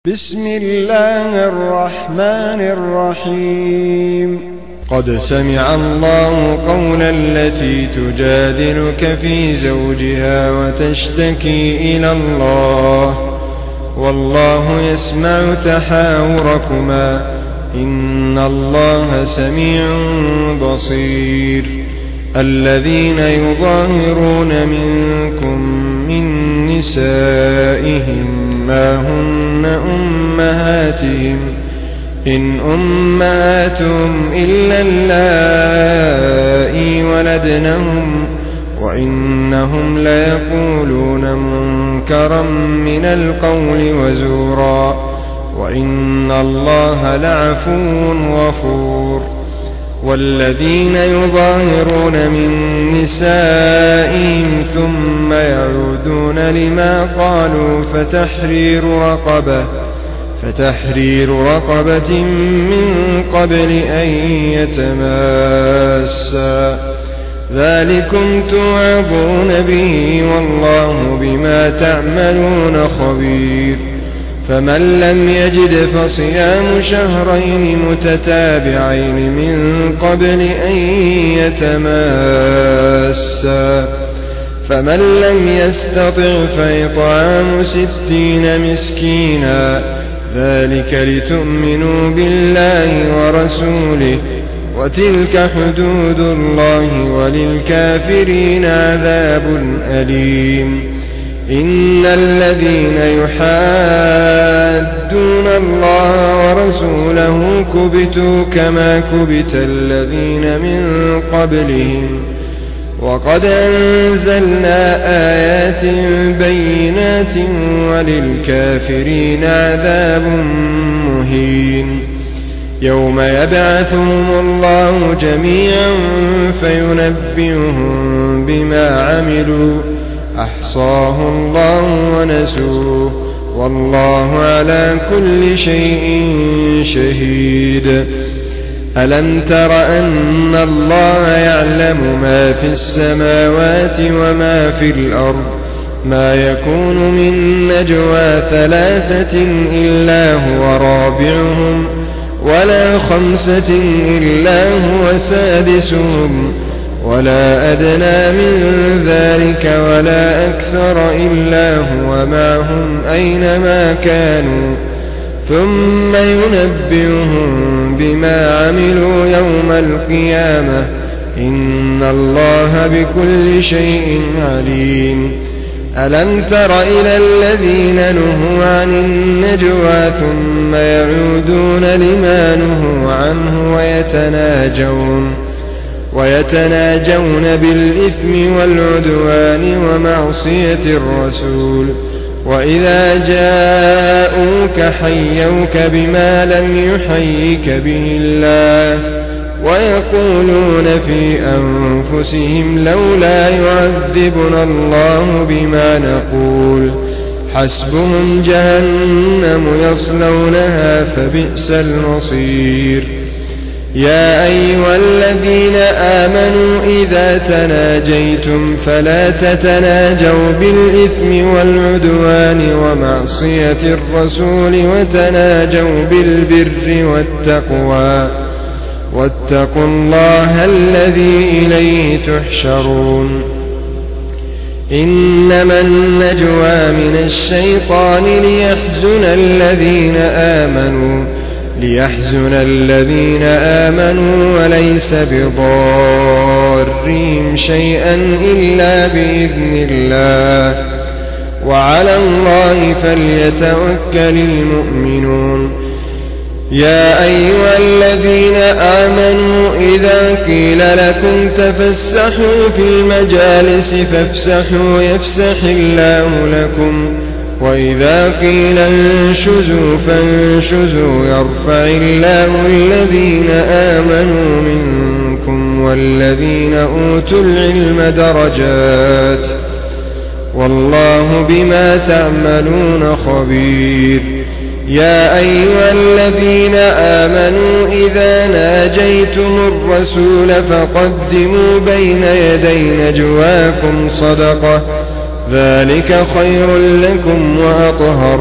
بسم الله الرحمن الرحيم قد سمع الله قول التي تجادلك في زوجها وتشتكي إلى الله والله يسمع تحاوركما إن الله سميع بصير الذين يظاهرون منكم من نسائهم ما هن أمهاتهم إن أمهاتهم إلا اللائي ولدنهم وإنهم ليقولون منكرا من القول وزورا وإن الله لعفو غفور والذين يظاهرون من نسائهم ثم يعودون لما قالوا فتحرير رقبة من قبل أن يتماسا ذلكم توعظون به والله بما تعملون خبير فمن لم يجد فصيام شهرين متتابعين من قبل أن يتماسا فمن لم يستطع فإطعام 60 مسكينا ذلك لتؤمنوا بالله ورسوله وتلك حدود الله وللكافرين عذاب أليم إن الذين يحادون الله ورسوله كبتوا كما كبت الذين من قبلهم وقد أنزلنا آيات بينات وللكافرين عذاب مهين يوم يبعثهم الله جميعا فينبئهم بما عملوا أحصاه الله ونسوه والله على كل شيء شهيد ألم تر أن الله يعلم ما في السماوات وما في الأرض ما يكون من نجوى 3 إلا هو رابعهم ولا 5 إلا هو سادسهم ولا أدنى من ذلك ولا أكثر إلا هو معهم أينما كانوا ثم ينبئهم بما عملوا يوم القيامة إن الله بكل شيء عليم ألم تر إلى الذين نهوا عن النجوى ثم يعودون لما نهوا عنه ويتناجون بالإثم والعدوان ومعصية الرسول وإذا جاءوك حيوك بما لم يحيك به الله ويقولون في أنفسهم لولا يعذبنا الله بما نقول حسبهم جهنم يصلونها فبئس المصير يا أيها الذين آمنوا إذا تناجيتم فلا تتناجوا بالإثم والعدوان ومعصية الرسول وتناجوا بالبر والتقوى واتقوا الله الذي إليه تحشرون إنما النجوى من الشيطان ليحزن الذين آمنوا وليس بضارهم شيئا إلا بإذن الله وعلى الله فليتوكل المؤمنون يا أيها الذين آمنوا إذا قيل لكم تفسحوا في المجالس فافسحوا يفسح الله لكم وإذا قيل انشزوا فانشزوا يرفع الله الذين آمنوا منكم والذين أوتوا العلم درجات والله بما تعملون خبير يا أيها الذين آمنوا إذا ناجيتم الرسول فقدموا بين يدي نجواكم صدقة ذلك خير لكم وأطهر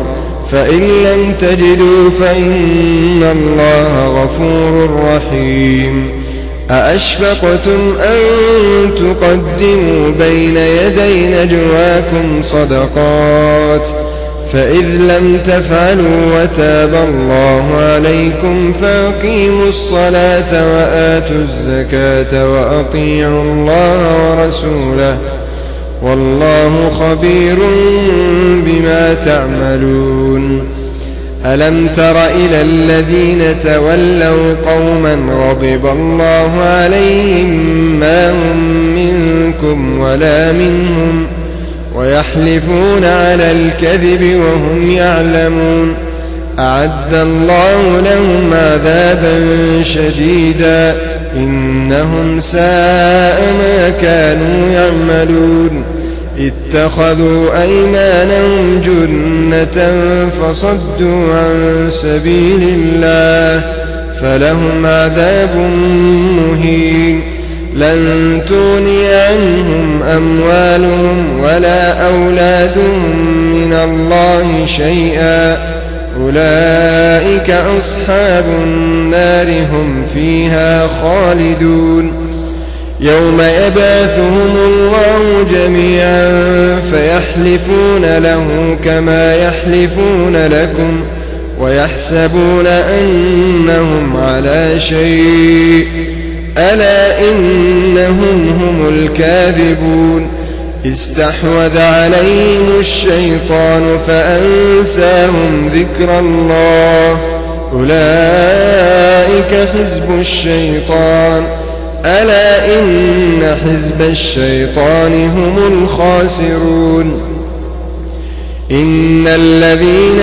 فإن لم تجدوا فإن الله غفور رحيم أأشفقتم أن تقدموا بين يدي نجواكم صدقات فإذ لم تفعلوا وتاب الله عليكم فأقيموا الصلاة وآتوا الزكاة وأطيعوا الله ورسوله والله خبير بما تعملون ألم تر إلى الذين تولوا قوما غضب الله عليهم ما هم منكم ولا منهم ويحلفون على الكذب وهم يعلمون أعد الله لهم عذابا شديدا إنهم ساء ما كانوا يعملون اتخذوا أيمانهم جنة فصدوا عن سبيل الله فلهم عذاب مهين لن تغني عنهم أموالهم ولا أولادهم من الله شيئا أولئك أصحاب النار هم فيها خالدون يوم يبعثهم الله جميعا فيحلفون له كما يحلفون لكم ويحسبون أنهم على شيء ألا إنهم هم الكاذبون استحوذ عليهم الشيطان فأنساهم ذكر الله أولئك حزب الشيطان ألا إن حزب الشيطان هم الخاسرون إن الذين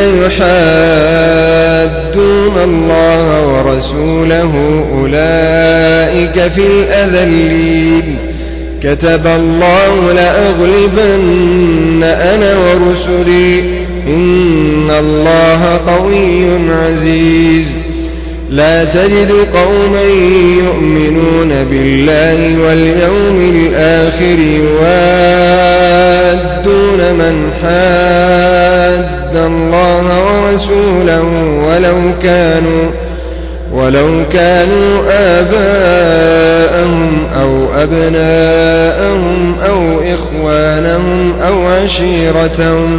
يحادون الله ورسوله أولئك في الأذلين كتب الله لأغلبن أنا ورسلي إن الله قوي عزيز لا تجد قوما يؤمنون بالله واليوم الآخر يوادون من حاد الله ورسوله ولو كانوا آباءهم أو أبناءهم أو إخوانهم أو عشيرتهم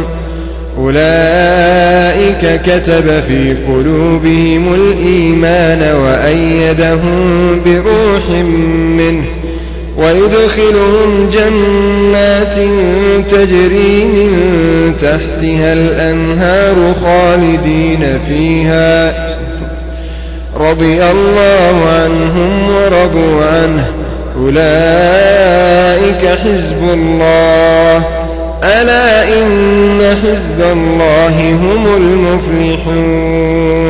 أولئك كتب في قلوبهم الإيمان وأيدهم بروح منه ويدخلهم جنات تجري من تحتها الأنهار خالدين فيها رضي الله عنهم ورضوا عنه أولئك حزب الله ألا إن حزب الله هم المفلحون